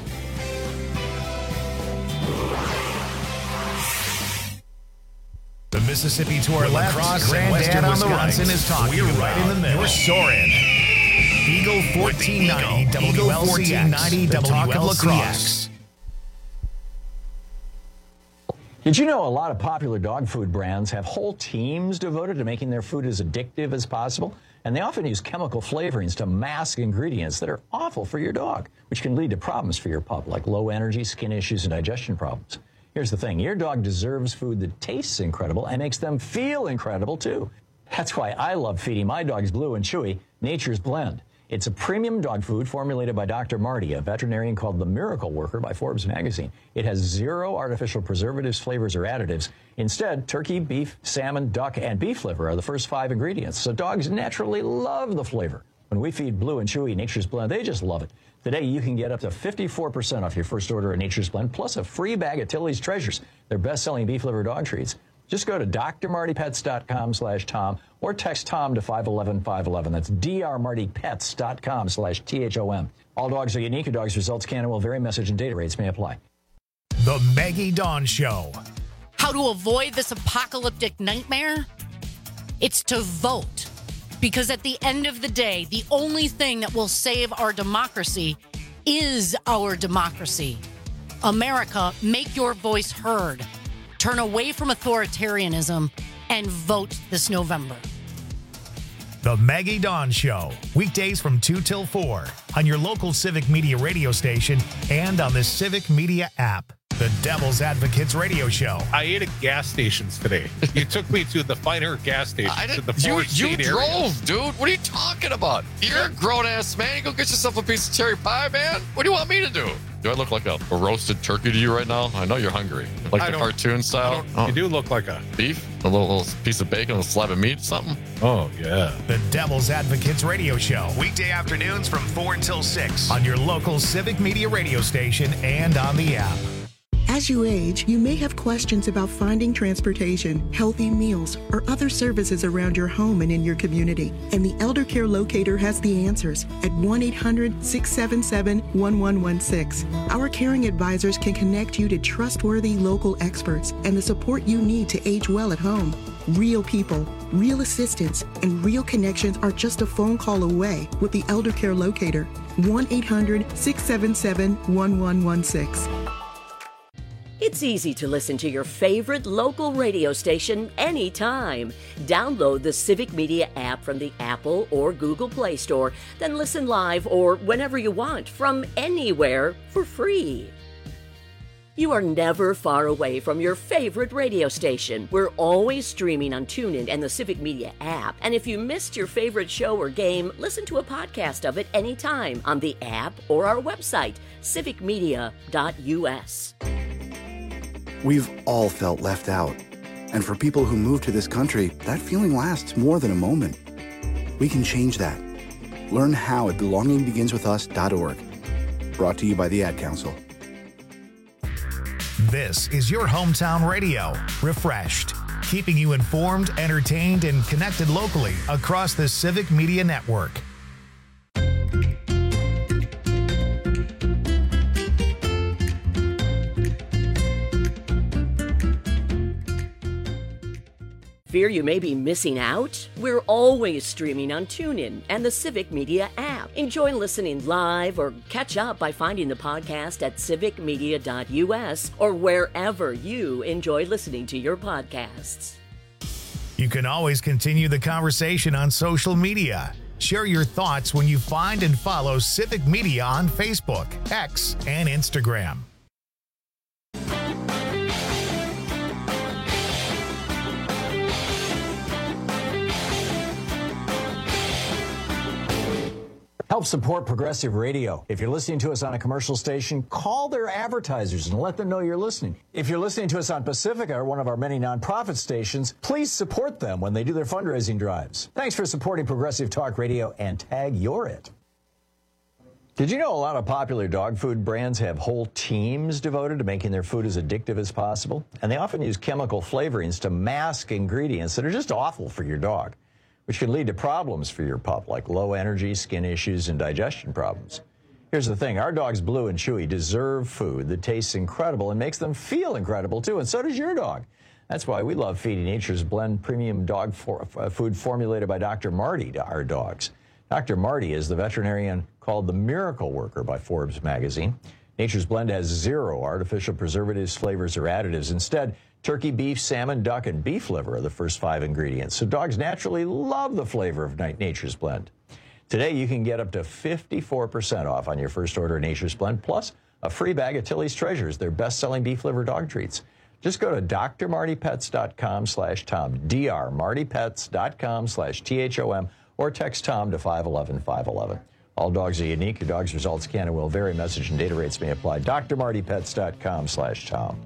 The Mississippi to our left, Granddad on the right. Is talking. We're right in the middle. We're soaring. Eagle 1490 WLCX, the talk of La Crosse. Did you know a lot of popular dog food brands have whole teams devoted to making their food as addictive as possible? And they often use chemical flavorings to mask ingredients that are awful for your dog, which can lead to problems for your pup, like low energy, skin issues, and digestion problems. Here's the thing. Your dog deserves food that tastes incredible and makes them feel incredible, too. That's why I love feeding my dogs Blue and Chewy Nature's Blend. It's a premium dog food formulated by Dr. Marty, a veterinarian called the Miracle Worker by Forbes magazine. It has 0 artificial preservatives, flavors, or additives. Instead, turkey, beef, salmon, duck, and beef liver are the first 5 ingredients, so dogs naturally love the flavor. When we feed Blue and Chewy Nature's Blend, they just love it. Today, you can get up to 54% off your first order of Nature's Blend, plus a free bag of Tilly's Treasures, their best-selling beef liver dog treats. Just go to drmartypets.com/Tom or text Tom to 511-511. That's drmartypets.com/THOM. All dogs are unique. Your dog's results can and will vary. Message and data rates may apply. The Maggie Dawn Show. How to avoid this apocalyptic nightmare? It's to vote. Because at the end of the day, the only thing that will save our democracy is our democracy. America, make your voice heard. Turn away from authoritarianism and vote this November. The Maggie Dawn Show. Weekdays from 2 till 4 on your local Civic Media radio station and on the Civic Media app. The Devil's Advocates radio show. I ate at gas stations today. You took me to the finer gas station. You drove, dude. What are you talking about? You're a grown-ass man. You go get yourself a piece of cherry pie, man. What do you want me to do? Do I look like a roasted turkey to you right now? I know you're hungry. Like the cartoon style? You do look like a beef? A little piece of bacon, a slab of meat, something? Oh, yeah. The Devil's Advocates radio show. Weekday afternoons from 4 until 6 on your local Civic Media radio station and on the app. As you age, you may have questions about finding transportation, healthy meals, or other services around your home and in your community. And the Elder Care Locator has the answers at 1-800-677-1116. Our caring advisors can connect you to trustworthy local experts and the support you need to age well at home. Real people, Real assistance and real connections are just a phone call away with the Elder Care Locator. 1-800-677-1116. It's easy to listen to your favorite local radio station anytime. Download the Civic Media app from the Apple or Google Play Store, then listen live or whenever you want from anywhere for free. You are never far away from your favorite radio station. We're always streaming on TuneIn and the Civic Media app. And if you missed your favorite show or game, listen to a podcast of it anytime on the app or our website, civicmedia.us. We've all felt left out. And for people who move to this country, that feeling lasts more than a moment. We can change that. Learn how at belongingbeginswithus.org. Brought to you by the Ad Council. This is your hometown radio, Refreshed, keeping you informed, entertained, and connected locally across the Civic Media Network. Fear you may be missing out? We're always streaming on TuneIn and the Civic Media app. Enjoy listening live or catch up by finding the podcast at civicmedia.us or wherever you enjoy listening to your podcasts. You can always continue the conversation on social media. Share your thoughts when you find and follow Civic Media on Facebook, X, and Instagram. Help support Progressive Radio. If you're listening to us on a commercial station, call their advertisers and let them know you're listening. If you're listening to us on Pacifica or one of our many nonprofit stations, please support them when they do their fundraising drives. Thanks for supporting Progressive Talk Radio and tag You're It. Did you know a lot of popular dog food brands have whole teams devoted to making their food as addictive as possible? And they often use chemical flavorings to mask ingredients that are just awful for your dog, which can lead to problems for your pup, like low energy, skin issues, and digestion problems. Here's the thing. Our dogs, Blue and Chewy, deserve food that tastes incredible and makes them feel incredible, too, and so does your dog. That's why we love feeding Nature's Blend premium dog food formulated by Dr. Marty to our dogs. Dr. Marty is the veterinarian called the Miracle Worker by Forbes magazine. Nature's Blend has 0 artificial preservatives, flavors, or additives. Instead, turkey, beef, salmon, duck, and beef liver are the first 5 ingredients, so dogs naturally love the flavor of Nature's Blend. Today, you can get up to 54% off on your first order of Nature's Blend, plus a free bag of Tilly's Treasures, their best-selling beef liver dog treats. Just go to drmartypets.com/Tom, drmartypets.com/THOM, or text Tom to 511-511. All dogs are unique. Your dog's results can and will vary. Message and data rates may apply. drmartypets.com/Tom.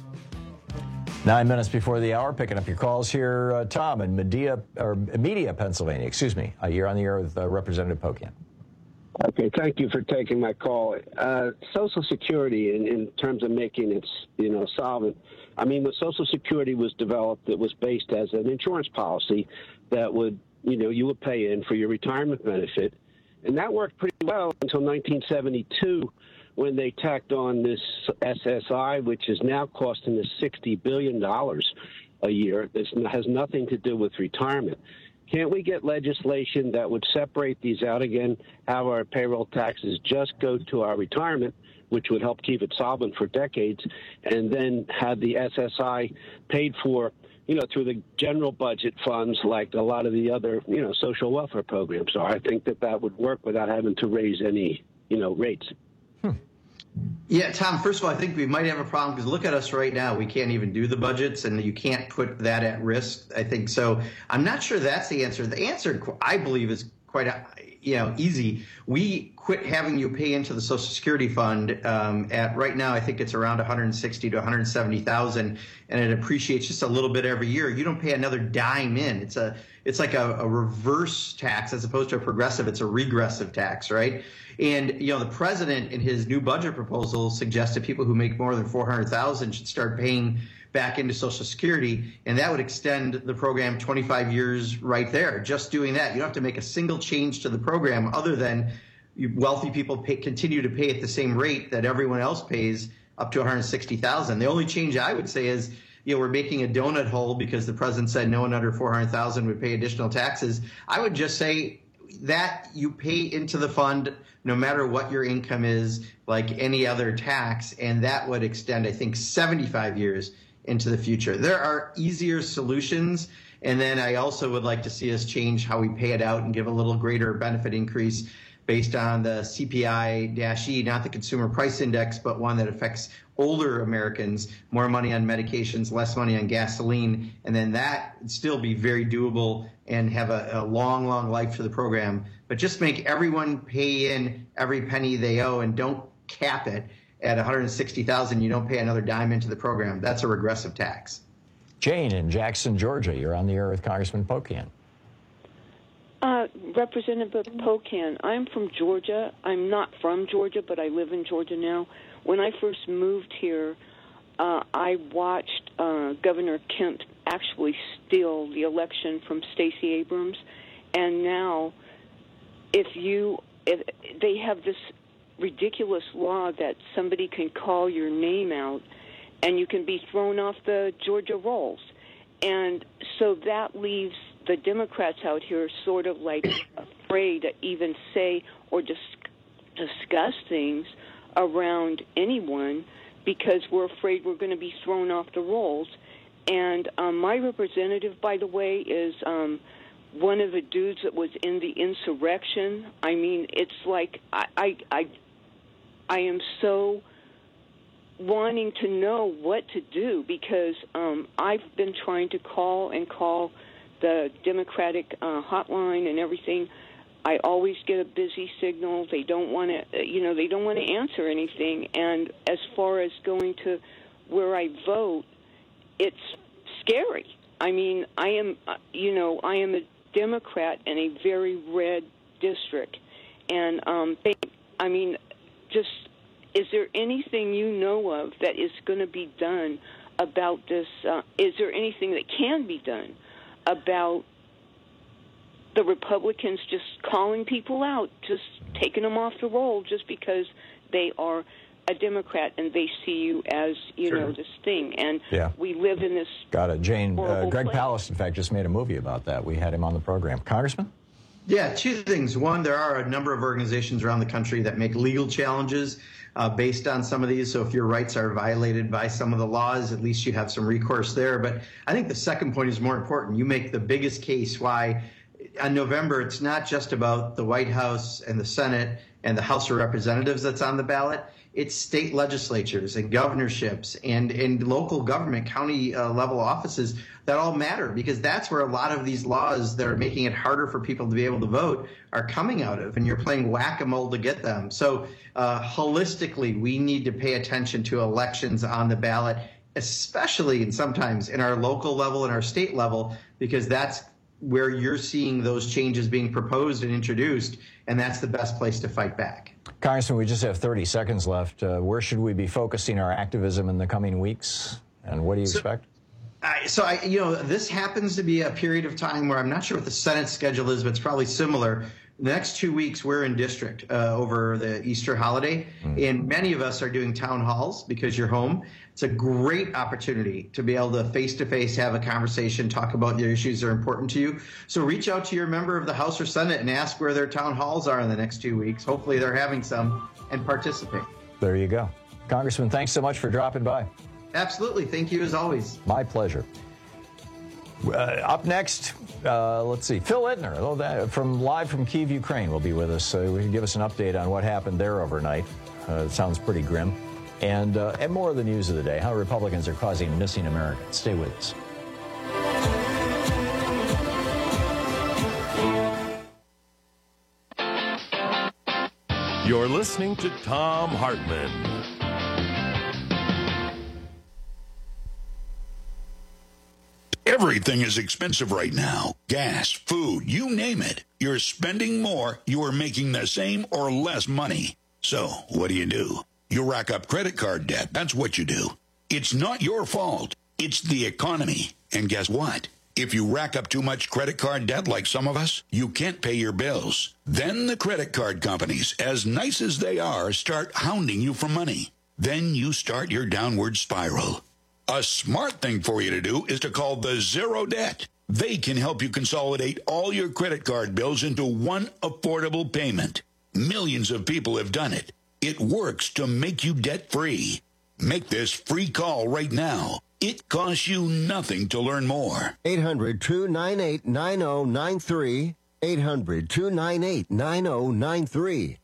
9 minutes before the hour, picking up your calls here, Tom in Media, Pennsylvania. Excuse me. You're on the air with Representative Pocan. Okay, thank you for taking my call. Social Security, in terms of making it, solvent. I mean, when Social Security was developed, it was based as an insurance policy that would, you would pay in for your retirement benefit, and that worked pretty well until 1972. When they tacked on this SSI, which is now costing us $60 billion a year. This has nothing to do with retirement. Can't we get legislation that would separate these out again, have our payroll taxes just go to our retirement, which would help keep it solvent for decades, and then have the SSI paid for, through the general budget funds like a lot of the other, social welfare programs are? I think that would work without having to raise any, rates. Yeah, Tom, first of all, I think we might have a problem because look at us right now. We can't even do the budgets, and you can't put that at risk, I think. So I'm not sure that's the answer. The answer, I believe, is quite easy. We quit having you pay into the Social Security Fund at right now. I think it's around $160,000 to $170,000, and it appreciates just a little bit every year. You don't pay another dime in. It's like a reverse tax as opposed to a progressive. It's a regressive tax, right? And the president in his new budget proposal suggested people who make more than $400,000 should start paying back into Social Security, and that would extend the program 25 years right there. Just doing that, you don't have to make a single change to the program other than wealthy people continue to pay at the same rate that everyone else pays up to $160,000. The only change I would say is we're making a donut hole because the president said no one under 400,000 would pay additional taxes. I would just say that you pay into the fund no matter what your income is, like any other tax, and that would extend, I think, 75 years into the future. There are easier solutions, and then I also would like to see us change how we pay it out and give a little greater benefit increase based on the CPI-E, not the Consumer Price Index, but one that affects older Americans, more money on medications, less money on gasoline, and then that would still be very doable and have a long, long life to the program. But just make everyone pay in every penny they owe and don't cap it at $160,000. You don't pay another dime into the program. That's a regressive tax. Jane in Jackson, Georgia, you're on the air with Congressman Pocan. Representative Pocan, I'm from Georgia. I'm not from Georgia, but I live in Georgia now. When I first moved here, I watched Governor Kemp actually steal the election from Stacey Abrams, and now if they have this ridiculous law that somebody can call your name out and you can be thrown off the Georgia rolls. And so that leaves the Democrats out here sort of like afraid to even say or discuss things around anyone because we're afraid we're going to be thrown off the rolls. And my representative, by the way, is one of the dudes that was in the insurrection. I mean, it's like I am so wanting to know what to do because I've been trying to call the Democratic hotline and everything. I always get a busy signal. They don't want to, they don't want to answer anything. And as far as going to where I vote, it's scary. I mean, I am a Democrat in a very red district, and is there anything you know of that is going to be done about this? Is there anything that can be done about the Republicans just calling people out, just taking them off the roll just because they are a Democrat and they see you as, this thing? And we live in this. Got it. Jane, Greg place. Palast, in fact, just made a movie about that. We had him on the program. Congressman? Yeah, two things. One, there are a number of organizations around the country that make legal challenges based on some of these. So if your rights are violated by some of the laws, at least you have some recourse there. But I think the second point is more important. You make the biggest case why on November it's not just about the White House and the Senate and the House of Representatives that's on the ballot. It's state legislatures and governorships and local government, county level offices that all matter because that's where a lot of these laws that are making it harder for people to be able to vote are coming out of, and you're playing whack-a-mole to get them. So holistically, we need to pay attention to elections on the ballot, especially and sometimes in our local level and our state level, because that's where you're seeing those changes being proposed and introduced, and that's the best place to fight back. Congressman, we just have 30 seconds left. Where should we be focusing our activism in the coming weeks, and what do you expect? This happens to be a period of time where I'm not sure what the Senate schedule is, but it's probably similar. The next 2 weeks, we're in district over the Easter holiday, and many of us are doing town halls because you're home. It's a great opportunity to be able to face-to-face have a conversation, talk about the issues that are important to you. So reach out to your member of the House or Senate and ask where their town halls are in the next 2 weeks. Hopefully they're having some, and participate. There you go. Congressman, thanks so much for dropping by. Absolutely. Thank you as always. My pleasure. Up next, let's see, Phil Ittner, live from Kyiv, Ukraine, will be with us. We can give us an update on what happened there overnight. It sounds pretty grim. And more of the news of the day, how Republicans are causing missing Americans. Stay with us. You're listening to Thom Hartmann. Everything is expensive right now. Gas, food, you name it. You're spending more, you are making the same or less money. So, what do? You rack up credit card debt. That's what you do. It's not your fault. It's the economy. And guess what? If you rack up too much credit card debt like some of us, you can't pay your bills. Then the credit card companies, as nice as they are, start hounding you for money. Then you start your downward spiral. A smart thing for you to do is to call the Zero Debt. They can help you consolidate all your credit card bills into one affordable payment. Millions of people have done it. It works to make you debt-free. Make this free call right now. It costs you nothing to learn more. 800-298-9093. 800-298-9093.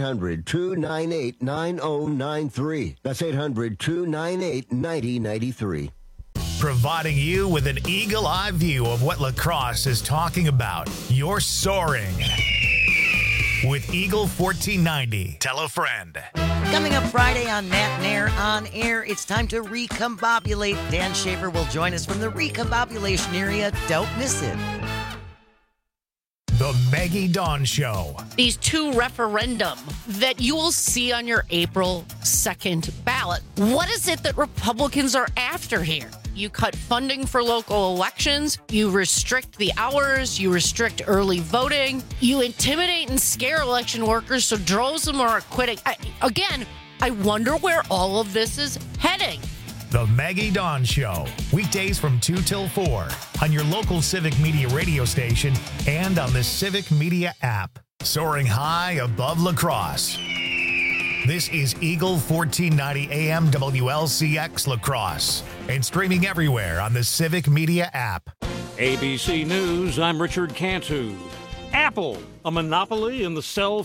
800-298-9093. That's 800-298-9093. Providing you with an eagle-eye view of what lacrosse is talking about. You're soaring with Eagle 1490. Tell a friend. Coming up Friday on Matt Nair On Air, it's time to recombobulate. Dan Schaefer will join us from the recombobulation area. Don't miss it. The Maggie Dawn Show. These two referendum that you will see on your April 2nd ballot. What is it that Republicans are after here? You cut funding for local elections. You restrict the hours. You restrict early voting. You intimidate and scare election workers so droves of them are quitting. I wonder where all of this is heading. The Maggie Dawn Show. Weekdays from 2 till 4 on your local Civic Media radio station and on the Civic Media app. Soaring high above lacrosse. This is Eagle 1490 AM WLCX Lacrosse and streaming everywhere on the Civic Media app. ABC News, I'm Richard Cantu. Apple, a monopoly in the cell